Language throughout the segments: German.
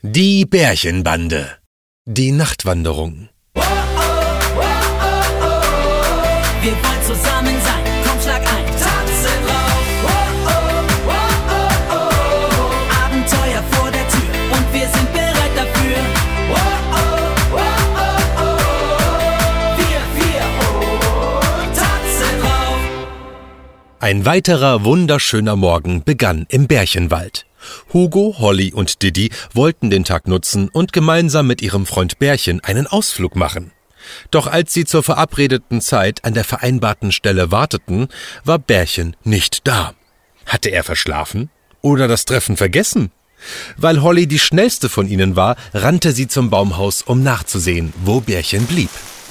Die Bärchenbande. Die Nachtwanderung. Wir wollen zusammen sein, komm schlag ein, tanzen rauf. Abenteuer vor der Tür und wir sind bereit dafür. Wir tanzen rauf. Ein weiterer wunderschöner Morgen begann im Bärchenwald. Hugo, Holly und Didi wollten den Tag nutzen und gemeinsam mit ihrem Freund Bärchen einen Ausflug machen. Doch als sie zur verabredeten Zeit an der vereinbarten Stelle warteten, war Bärchen nicht da. Hatte er verschlafen oder das Treffen vergessen? Weil Holly die schnellste von ihnen war, rannte sie zum Baumhaus, um nachzusehen, wo Bärchen blieb.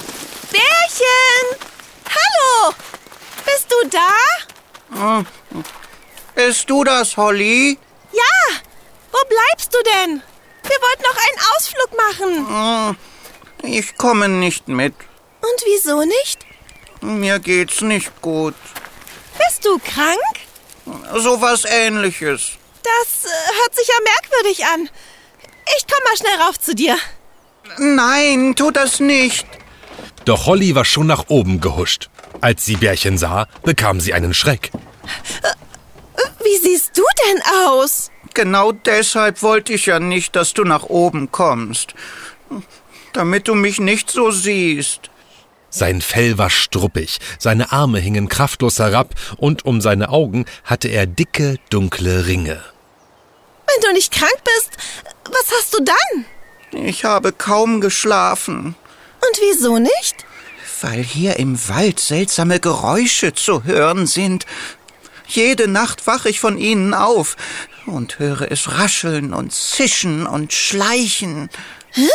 Bärchen! Hallo! Bist du da? Bist du das, Holly? Ja! Wo bleibst du denn? Wir wollten noch einen Ausflug machen. Ich komme nicht mit. Und wieso nicht? Mir geht's nicht gut. Bist du krank? Sowas Ähnliches. Das hört sich ja merkwürdig an. Ich komm mal schnell rauf zu dir. Nein, tu das nicht. Doch Holly war schon nach oben gehuscht. Als sie Bärchen sah, bekam sie einen Schreck. Wie siehst du denn aus? Genau deshalb wollte ich ja nicht, dass du nach oben kommst. Damit du mich nicht so siehst. Sein Fell war struppig, seine Arme hingen kraftlos herab und um seine Augen hatte er dicke, dunkle Ringe. Wenn du nicht krank bist, was hast du dann? Ich habe kaum geschlafen. Und wieso nicht? Weil hier im Wald seltsame Geräusche zu hören sind. Jede Nacht wache ich von ihnen auf und höre es rascheln und zischen und schleichen. Hä?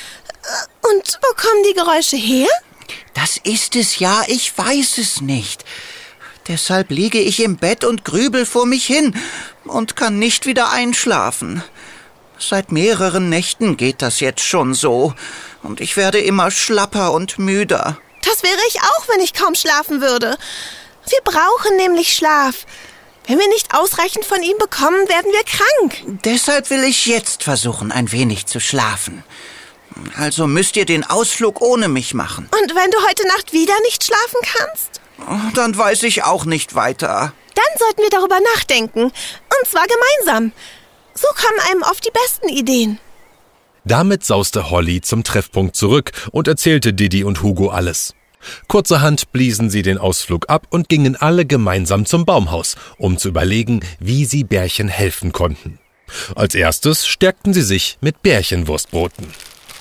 Und wo kommen die Geräusche her? Das ist es ja, ich weiß es nicht. Deshalb liege ich im Bett und grübel vor mich hin und kann nicht wieder einschlafen. Seit mehreren Nächten geht das jetzt schon so und ich werde immer schlapper und müder. Das wäre ich auch, wenn ich kaum schlafen würde. Wir brauchen nämlich Schlaf. Wenn wir nicht ausreichend von ihm bekommen, werden wir krank. Deshalb will ich jetzt versuchen, ein wenig zu schlafen. Also müsst ihr den Ausflug ohne mich machen. Und wenn du heute Nacht wieder nicht schlafen kannst? Dann weiß ich auch nicht weiter. Dann sollten wir darüber nachdenken. Und zwar gemeinsam. So kommen einem oft die besten Ideen. Damit sauste Holly zum Treffpunkt zurück und erzählte Didi und Hugo alles. Kurzerhand bliesen sie den Ausflug ab und gingen alle gemeinsam zum Baumhaus, um zu überlegen, wie sie Bärchen helfen konnten. Als erstes stärkten sie sich mit Bärchenwurstbroten.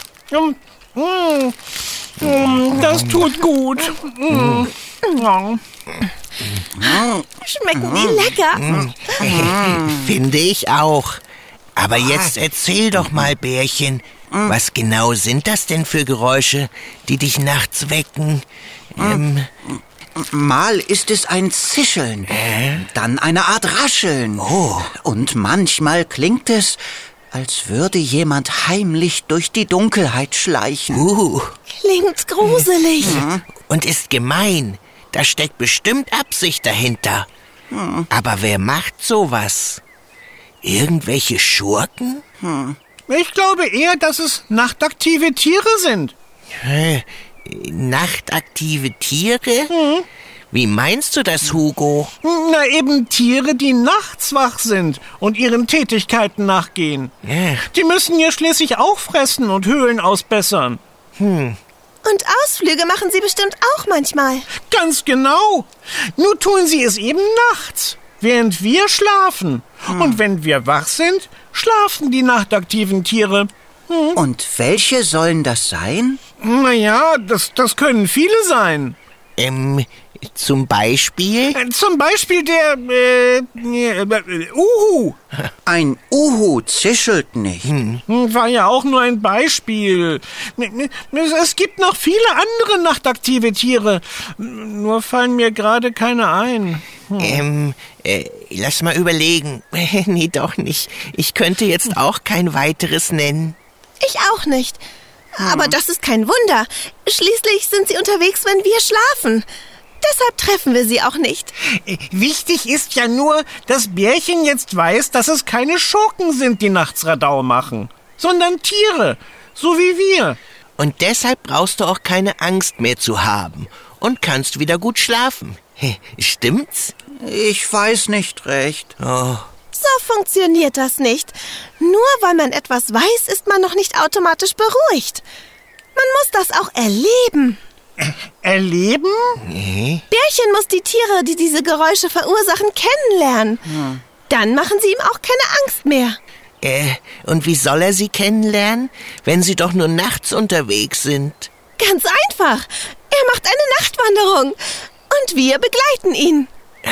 Das tut gut. Schmecken die lecker? Finde ich auch. Aber jetzt erzähl doch mal, Bärchen, was genau sind das denn für Geräusche, die dich nachts wecken? Mal ist es ein Zischeln, dann eine Art Rascheln. Oh. Und manchmal klingt es, als würde jemand heimlich durch die Dunkelheit schleichen. Klingt gruselig. Und ist gemein. Da steckt bestimmt Absicht dahinter. Aber wer macht sowas? Irgendwelche Schurken? Ich glaube eher, dass es nachtaktive Tiere sind. Nachtaktive Tiere? Wie meinst du das, Hugo? Na, eben Tiere, die nachts wach sind und ihren Tätigkeiten nachgehen. Ja. Die müssen ja schließlich auch fressen und Höhlen ausbessern. Und Ausflüge machen sie bestimmt auch manchmal. Ganz genau. Nur tun sie es eben nachts, während wir schlafen. Und wenn wir wach sind, schlafen die nachtaktiven Tiere. Und welche sollen das sein? Naja, das können viele sein. Zum Beispiel? Zum Beispiel der, Uhu. Ein Uhu zischelt nicht. War ja auch nur ein Beispiel. Es gibt noch viele andere nachtaktive Tiere. Nur fallen mir gerade keine ein. Lass mal überlegen. Nee, doch nicht. Ich könnte jetzt auch kein weiteres nennen. Ich auch nicht. Aber das ist kein Wunder. Schließlich sind sie unterwegs, wenn wir schlafen. Deshalb treffen wir sie auch nicht. Wichtig ist ja nur, dass Bärchen jetzt weiß, dass es keine Schurken sind, die nachts Radau machen, sondern Tiere, so wie wir. Und deshalb brauchst du auch keine Angst mehr zu haben und kannst wieder gut schlafen. Stimmt's? Ich weiß nicht recht. Oh. So funktioniert das nicht. Nur weil man etwas weiß, ist man noch nicht automatisch beruhigt. Man muss das auch erleben. Erleben? Bärchen muss die Tiere, die diese Geräusche verursachen, kennenlernen. Dann machen sie ihm auch keine Angst mehr. Und wie soll er sie kennenlernen, wenn sie doch nur nachts unterwegs sind? Ganz einfach. Er macht eine Nachtwanderung. Und wir begleiten ihn.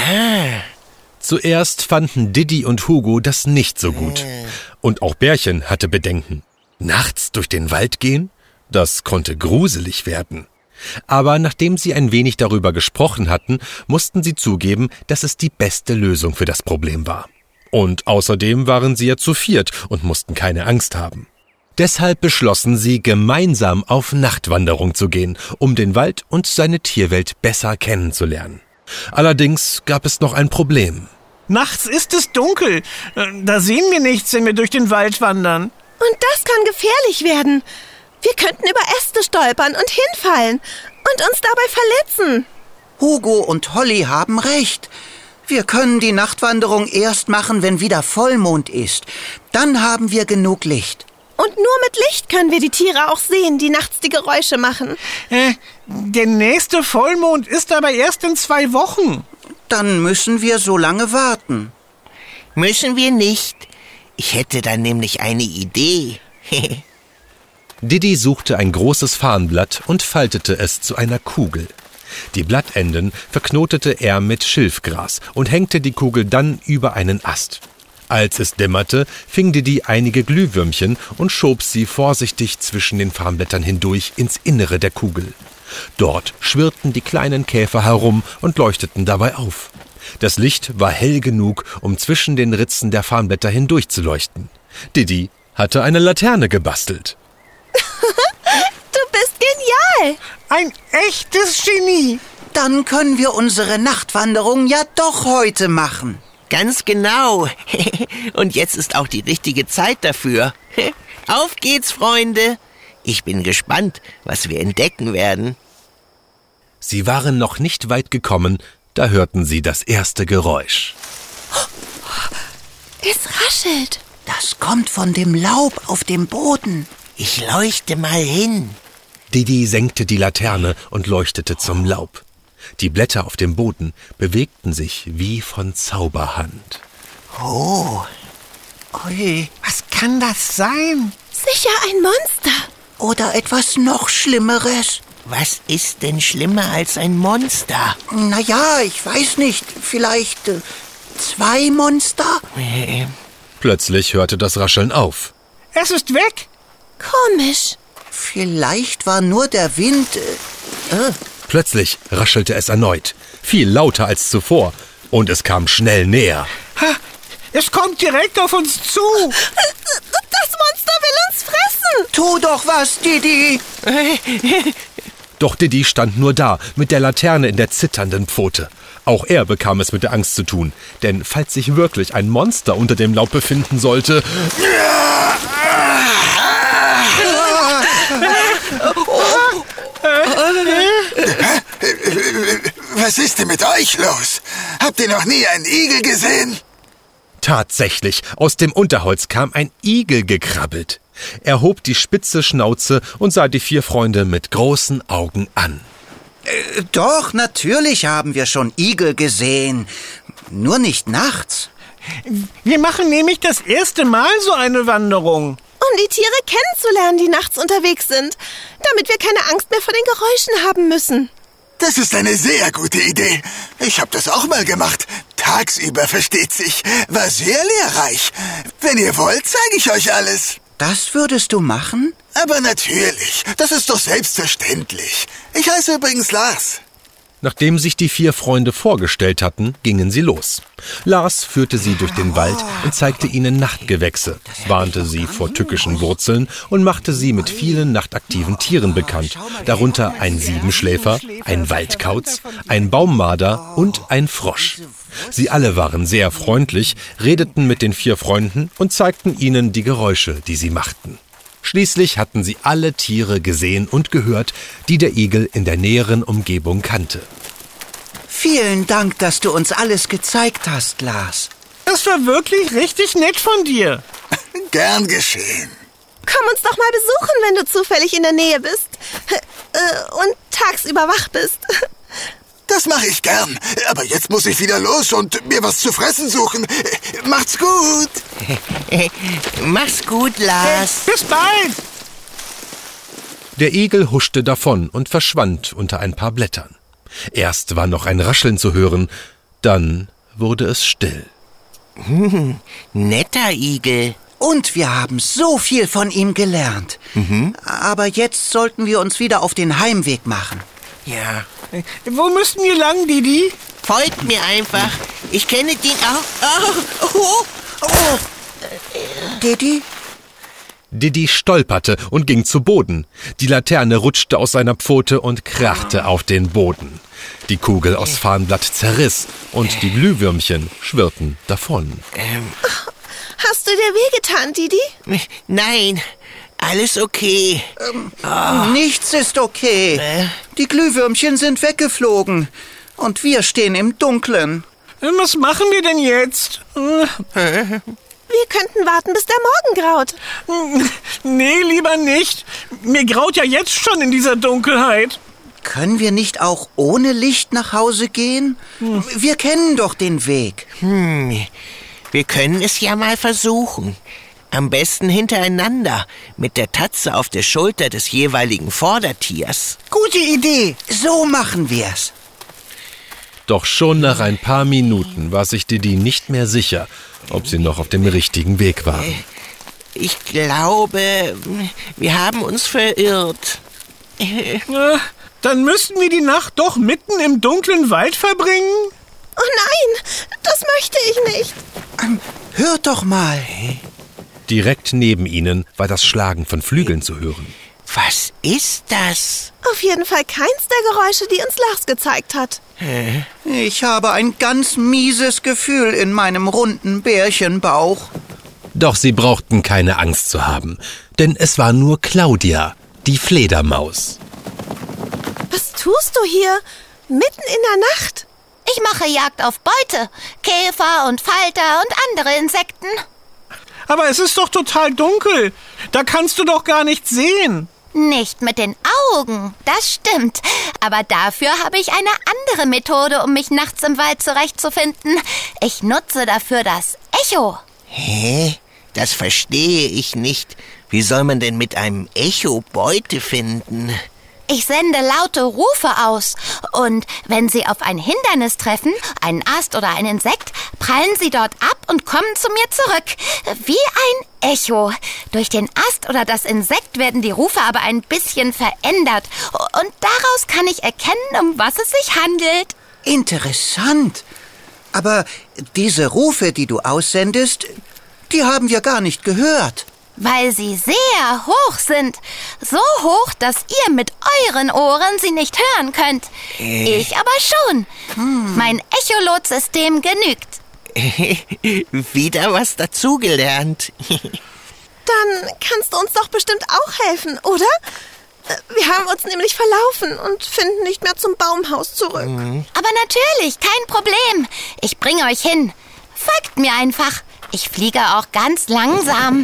Zuerst fanden Didi und Hugo das nicht so gut. Und auch Bärchen hatte Bedenken. Nachts durch den Wald gehen? Das konnte gruselig werden. Aber nachdem sie ein wenig darüber gesprochen hatten, mussten sie zugeben, dass es die beste Lösung für das Problem war. Und außerdem waren sie ja zu viert und mussten keine Angst haben. Deshalb beschlossen sie, gemeinsam auf Nachtwanderung zu gehen, um den Wald und seine Tierwelt besser kennenzulernen. Allerdings gab es noch ein Problem. Nachts ist es dunkel. Da sehen wir nichts, wenn wir durch den Wald wandern. Und das kann gefährlich werden. Wir könnten über Äste stolpern und hinfallen und uns dabei verletzen. Hugo und Holly haben recht. Wir können die Nachtwanderung erst machen, wenn wieder Vollmond ist. Dann haben wir genug Licht. Und nur mit Licht können wir die Tiere auch sehen, die nachts die Geräusche machen. Der nächste Vollmond ist aber erst in 2 Wochen. Dann müssen wir so lange warten. Müssen wir nicht. Ich hätte dann nämlich eine Idee. Didi suchte ein großes Farnblatt und faltete es zu einer Kugel. Die Blattenden verknotete er mit Schilfgras und hängte die Kugel dann über einen Ast. Als es dämmerte, fing Didi einige Glühwürmchen und schob sie vorsichtig zwischen den Farnblättern hindurch ins Innere der Kugel. Dort schwirrten die kleinen Käfer herum und leuchteten dabei auf. Das Licht war hell genug, um zwischen den Ritzen der Farnblätter hindurch zu leuchten. Didi hatte eine Laterne gebastelt. Du bist genial. Ein echtes Genie. Dann können wir unsere Nachtwanderung ja doch heute machen. Ganz genau. Und jetzt ist auch die richtige Zeit dafür. Auf geht's, Freunde. Ich bin gespannt, was wir entdecken werden. Sie waren noch nicht weit gekommen, da hörten sie das erste Geräusch. Es raschelt. Das kommt von dem Laub auf dem Boden. Ich leuchte mal hin. Didi senkte die Laterne und leuchtete zum Laub. Die Blätter auf dem Boden bewegten sich wie von Zauberhand. Oh. Ui. Was kann das sein? Sicher ein Monster. Oder etwas noch Schlimmeres. Was ist denn schlimmer als ein Monster? Naja, ich weiß nicht. Vielleicht 2 Monster? Plötzlich hörte das Rascheln auf. Es ist weg. Komisch. Vielleicht war nur der Wind... Plötzlich raschelte es erneut, viel lauter als zuvor, und es kam schnell näher. Es kommt direkt auf uns zu. Das Monster will uns fressen. Tu doch was, Didi! Doch Didi stand nur da, mit der Laterne in der zitternden Pfote. Auch er bekam es mit der Angst zu tun, denn falls sich wirklich ein Monster unter dem Laub befinden sollte... Was ist denn mit euch los? Habt ihr noch nie einen Igel gesehen? Tatsächlich, aus dem Unterholz kam ein Igel gekrabbelt. Er hob die spitze Schnauze und sah die 4 Freunde mit großen Augen an. Doch, natürlich haben wir schon Igel gesehen. Nur nicht nachts. Wir machen nämlich das erste Mal so eine Wanderung. Um die Tiere kennenzulernen, die nachts unterwegs sind. Damit wir keine Angst mehr vor den Geräuschen haben müssen. Das ist eine sehr gute Idee. Ich habe das auch mal gemacht. Tagsüber, versteht sich. War sehr lehrreich. Wenn ihr wollt, zeige ich euch alles. Das würdest du machen? Aber natürlich, das ist doch selbstverständlich. Ich heiße übrigens Lars. Nachdem sich die 4 Freunde vorgestellt hatten, gingen sie los. Lars führte sie durch den Wald und zeigte ihnen Nachtgewächse, warnte sie vor tückischen Wurzeln und machte sie mit vielen nachtaktiven Tieren bekannt, darunter ein Siebenschläfer, ein Waldkauz, ein Baummarder und ein Frosch. Sie alle waren sehr freundlich, redeten mit den 4 Freunden und zeigten ihnen die Geräusche, die sie machten. Schließlich hatten sie alle Tiere gesehen und gehört, die der Igel in der näheren Umgebung kannte. Vielen Dank, dass du uns alles gezeigt hast, Lars. Das war wirklich richtig nett von dir. Gern geschehen. Komm uns doch mal besuchen, wenn du zufällig in der Nähe bist. Und tagsüber wach bist. Das mache ich gern. Aber jetzt muss ich wieder los und mir was zu fressen suchen. Macht's gut. Mach's gut, Lars. Bis bald. Der Igel huschte davon und verschwand unter ein paar Blättern. Erst war noch ein Rascheln zu hören, dann wurde es still. Netter Igel. Und wir haben so viel von ihm gelernt. Aber jetzt sollten wir uns wieder auf den Heimweg machen. Ja. Wo müssen wir lang, Didi? Folgt mir einfach. Ich kenne den auch. Didi? Didi stolperte und ging zu Boden. Die Laterne rutschte aus seiner Pfote und krachte auf den Boden. Die Kugel aus Farnblatt zerriss und die Glühwürmchen schwirrten davon. Hast du dir wehgetan, Didi? Nein, alles okay. Nichts ist okay. Die Glühwürmchen sind weggeflogen. Und wir stehen im Dunkeln. Was machen wir denn jetzt? Wir könnten warten, bis der Morgen graut. Nee, lieber nicht. Mir graut ja jetzt schon in dieser Dunkelheit. Können wir nicht auch ohne Licht nach Hause gehen? Wir kennen doch den Weg. Wir können es ja mal versuchen. Am besten hintereinander, mit der Tatze auf der Schulter des jeweiligen Vordertiers. Gute Idee. So machen wir's. Doch schon nach ein paar Minuten war sich Didi nicht mehr sicher, ob sie noch auf dem richtigen Weg waren. Ich glaube, wir haben uns verirrt. Dann müssten wir die Nacht doch mitten im dunklen Wald verbringen? Oh nein, das möchte ich nicht. Hört doch mal. Direkt neben ihnen war das Schlagen von Flügeln zu hören. Was ist das? Auf jeden Fall keins der Geräusche, die uns Lars gezeigt hat. Ich habe ein ganz mieses Gefühl in meinem runden Bärchenbauch. Doch sie brauchten keine Angst zu haben, denn es war nur Claudia, die Fledermaus. Was tust du hier? Mitten in der Nacht? Ich mache Jagd auf Beute, Käfer und Falter und andere Insekten. Aber es ist doch total dunkel. Da kannst du doch gar nichts sehen. Nicht mit den Augen, das stimmt. Aber dafür habe ich eine andere Methode, um mich nachts im Wald zurechtzufinden. Ich nutze dafür das Echo. Hä? Das verstehe ich nicht. Wie soll man denn mit einem Echo Beute finden? Ich sende laute Rufe aus. Und wenn Sie auf ein Hindernis treffen, einen Ast oder ein Insekt, prallen Sie dort ab und kommen zu mir zurück. Wie ein Echo. Durch den Ast oder das Insekt werden die Rufe aber ein bisschen verändert. Und daraus kann ich erkennen, um was es sich handelt. Interessant. Aber diese Rufe, die du aussendest, die haben wir gar nicht gehört. Weil sie sehr hoch sind. So hoch, dass ihr mit euren Ohren sie nicht hören könnt. Ich aber schon. Mein Echolot-System genügt. Wieder was dazugelernt. Dann kannst du uns doch bestimmt auch helfen, oder? Wir haben uns nämlich verlaufen und finden nicht mehr zum Baumhaus zurück. Aber natürlich, kein Problem. Ich bringe euch hin. Folgt mir einfach. Ich fliege auch ganz langsam.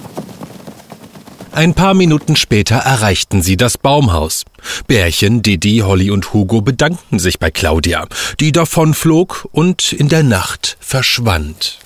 Ein paar Minuten später erreichten sie das Baumhaus. Bärchen, Didi, Holly und Hugo bedankten sich bei Claudia, die davonflog und in der Nacht verschwand.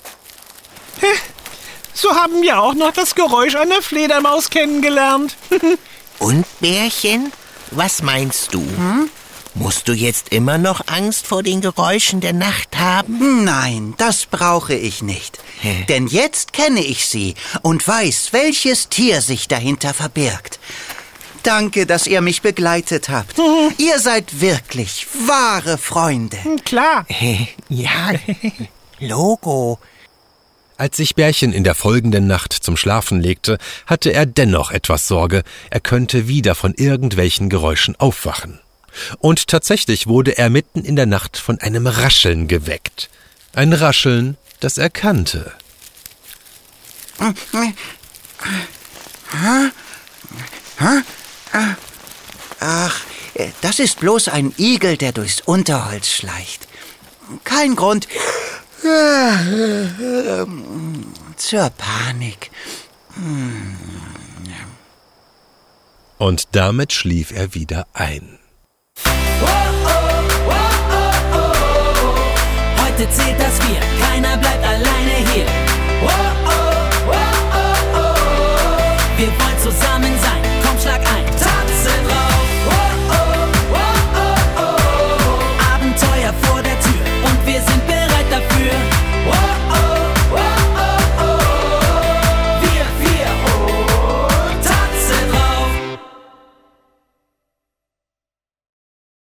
So haben wir auch noch das Geräusch einer Fledermaus kennengelernt. Und Bärchen, was meinst du? Musst du jetzt immer noch Angst vor den Geräuschen der Nacht haben? Nein, das brauche ich nicht. Denn jetzt kenne ich sie und weiß, welches Tier sich dahinter verbirgt. Danke, dass ihr mich begleitet habt. Ihr seid wirklich wahre Freunde. Klar. Ja, Logo. Als sich Bärchen in der folgenden Nacht zum Schlafen legte, hatte er dennoch etwas Sorge, er könnte wieder von irgendwelchen Geräuschen aufwachen. Und tatsächlich wurde er mitten in der Nacht von einem Rascheln geweckt. Ein Rascheln, das er kannte. Ach, das ist bloß ein Igel, der durchs Unterholz schleicht. Kein Grund zur Panik. Und damit schlief er wieder ein. Heute zählt das Wir, keiner bleibt alleine hier. Wir wollen zusammen